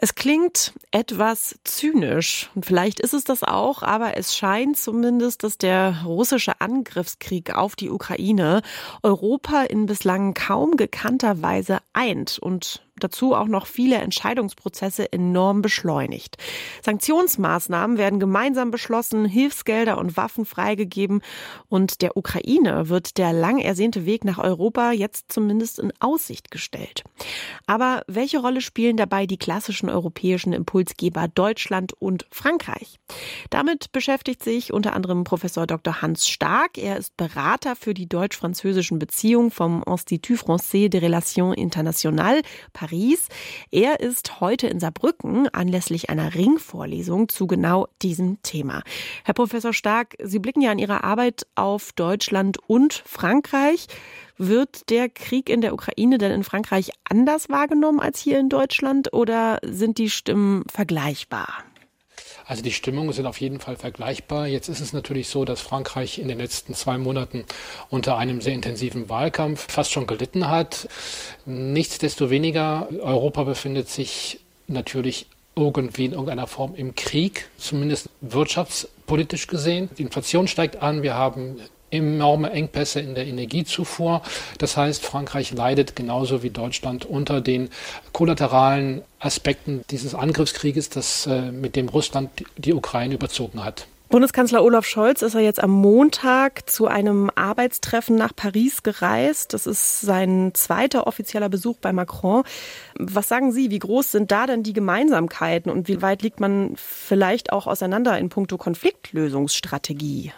Es klingt etwas zynisch und vielleicht ist es das auch, aber es scheint zumindest, dass der russische Angriffskrieg auf die Ukraine Europa in bislang kaum gekannter Weise eint und dazu auch noch viele Entscheidungsprozesse enorm beschleunigt. Sanktionsmaßnahmen werden gemeinsam beschlossen, Hilfsgelder und Waffen freigegeben und der Ukraine wird der lang ersehnte Weg nach Europa jetzt zumindest in Aussicht gestellt. Aber welche Rolle spielen dabei die klassischen europäischen Impulsgeber Deutschland und Frankreich? Damit beschäftigt sich unter anderem Professor Dr. Hans Stark. Er ist Berater für die deutsch-französischen Beziehungen vom Institut Français des Relations Internationales Paris. Er ist heute in Saarbrücken anlässlich einer Ringvorlesung zu genau diesem Thema. Herr Professor Stark, Sie blicken ja in Ihrer Arbeit auf Deutschland und Frankreich. Wird der Krieg in der Ukraine denn in Frankreich anders wahrgenommen als hier in Deutschland oder sind die Stimmen vergleichbar? Also die Stimmungen sind auf jeden Fall vergleichbar. Jetzt ist es natürlich so, dass Frankreich in den letzten 2 Monaten unter einem sehr intensiven Wahlkampf fast schon gelitten hat. Nichtsdestoweniger, Europa befindet sich natürlich irgendwie in irgendeiner Form im Krieg, zumindest wirtschaftspolitisch gesehen. Die Inflation steigt an, wir haben enorme Engpässe in der Energiezufuhr. Das heißt, Frankreich leidet genauso wie Deutschland unter den kollateralen Aspekten dieses Angriffskrieges, mit dem Russland die Ukraine überzogen hat. Bundeskanzler Olaf Scholz ist ja jetzt am Montag zu einem Arbeitstreffen nach Paris gereist. Das ist sein zweiter offizieller Besuch bei Macron. Was sagen Sie, wie groß sind da denn die Gemeinsamkeiten und wie weit liegt man vielleicht auch auseinander in puncto Konfliktlösungsstrategie?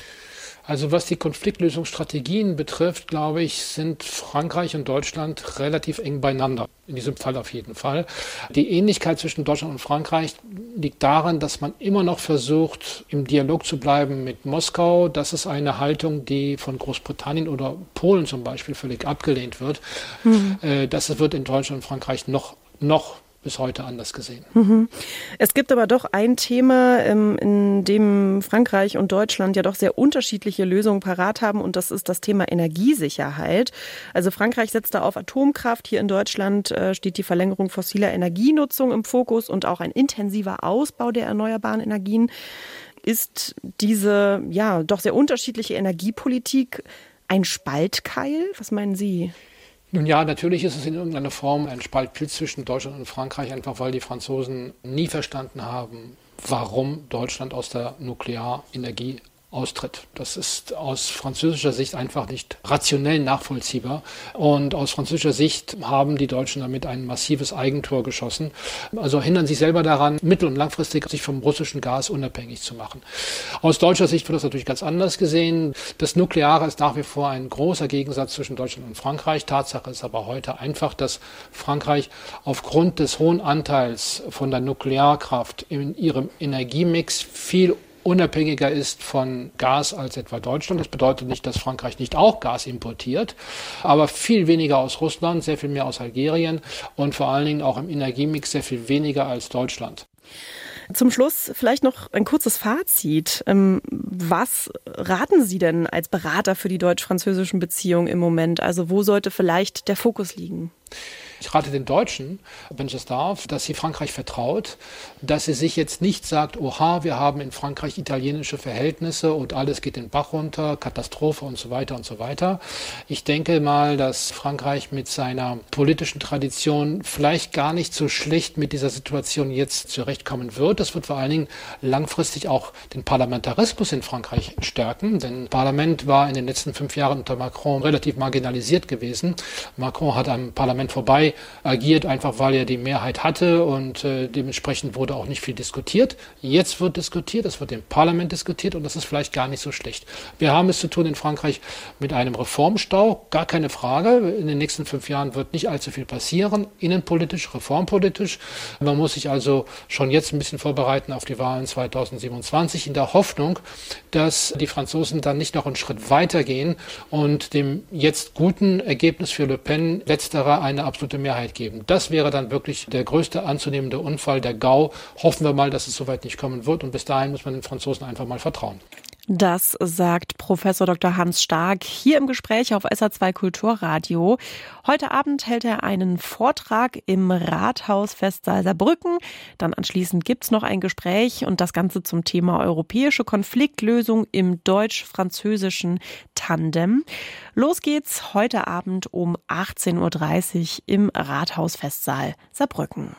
Also was die Konfliktlösungsstrategien betrifft, glaube ich, sind Frankreich und Deutschland relativ eng beieinander. In diesem Fall auf jeden Fall. Die Ähnlichkeit zwischen Deutschland und Frankreich liegt darin, dass man immer noch versucht, im Dialog zu bleiben mit Moskau. Das ist eine Haltung, die von Großbritannien oder Polen zum Beispiel völlig abgelehnt wird. Das wird in Deutschland und Frankreich noch bis heute anders gesehen. Es gibt aber doch ein Thema, in dem Frankreich und Deutschland ja doch sehr unterschiedliche Lösungen parat haben und das ist das Thema Energiesicherheit. Also Frankreich setzt da auf Atomkraft, hier in Deutschland steht die Verlängerung fossiler Energienutzung im Fokus und auch ein intensiver Ausbau der erneuerbaren Energien. Ist diese doch sehr unterschiedliche Energiepolitik ein Spaltkeil? Was meinen Sie? Nun ja, natürlich ist es in irgendeiner Form ein Spaltpilz zwischen Deutschland und Frankreich, einfach weil die Franzosen nie verstanden haben, warum Deutschland aus der Nuklearenergie austritt. Das ist aus französischer Sicht einfach nicht rationell nachvollziehbar. Und aus französischer Sicht haben die Deutschen damit ein massives Eigentor geschossen. Also hindern sich selber daran, mittel- und langfristig sich vom russischen Gas unabhängig zu machen. Aus deutscher Sicht wird das natürlich ganz anders gesehen. Das Nukleare ist nach wie vor ein großer Gegensatz zwischen Deutschland und Frankreich. Tatsache ist aber heute einfach, dass Frankreich aufgrund des hohen Anteils von der Nuklearkraft in ihrem Energiemix viel unabhängiger ist von Gas als etwa Deutschland. Das bedeutet nicht, dass Frankreich nicht auch Gas importiert, aber viel weniger aus Russland, sehr viel mehr aus Algerien und vor allen Dingen auch im Energiemix sehr viel weniger als Deutschland. Zum Schluss vielleicht noch ein kurzes Fazit. Was raten Sie denn als Berater für die deutsch-französischen Beziehungen im Moment? Also wo sollte vielleicht der Fokus liegen? Ich rate den Deutschen, wenn ich es darf, dass sie Frankreich vertraut, dass sie sich jetzt nicht sagt, oha, wir haben in Frankreich italienische Verhältnisse und alles geht den Bach runter, Katastrophe und so weiter und so weiter. Ich denke mal, dass Frankreich mit seiner politischen Tradition vielleicht gar nicht so schlecht mit dieser Situation jetzt zurechtkommen wird. Das wird vor allen Dingen langfristig auch den Parlamentarismus in Frankreich stärken, denn das Parlament war in den letzten 5 Jahren unter Macron relativ marginalisiert gewesen. Macron hat am Parlament vorbei agiert, einfach weil er die Mehrheit hatte und dementsprechend wurde auch nicht viel diskutiert. Jetzt wird diskutiert, es wird im Parlament diskutiert und das ist vielleicht gar nicht so schlecht. Wir haben es zu tun in Frankreich mit einem Reformstau, gar keine Frage. In den nächsten 5 Jahren wird nicht allzu viel passieren, innenpolitisch, reformpolitisch. Man muss sich also schon jetzt ein bisschen vorbereiten auf die Wahlen 2027 in der Hoffnung, dass die Franzosen dann nicht noch einen Schritt weitergehen und dem jetzt guten Ergebnis für Le Pen letzterer eine absolute Mehrheit geben. Das wäre dann wirklich der größte anzunehmende Unfall, der GAU. Hoffen wir mal, dass es soweit nicht kommen wird und bis dahin muss man den Franzosen einfach mal vertrauen. Das sagt Professor Dr. Hans Stark hier im Gespräch auf SA2 Kulturradio. Heute Abend hält er einen Vortrag im Rathausfestsaal Saarbrücken. Dann anschließend gibt's noch ein Gespräch und das Ganze zum Thema europäische Konfliktlösung im deutsch-französischen Tandem. Los geht's heute Abend um 18:30 Uhr im Rathausfestsaal Saarbrücken.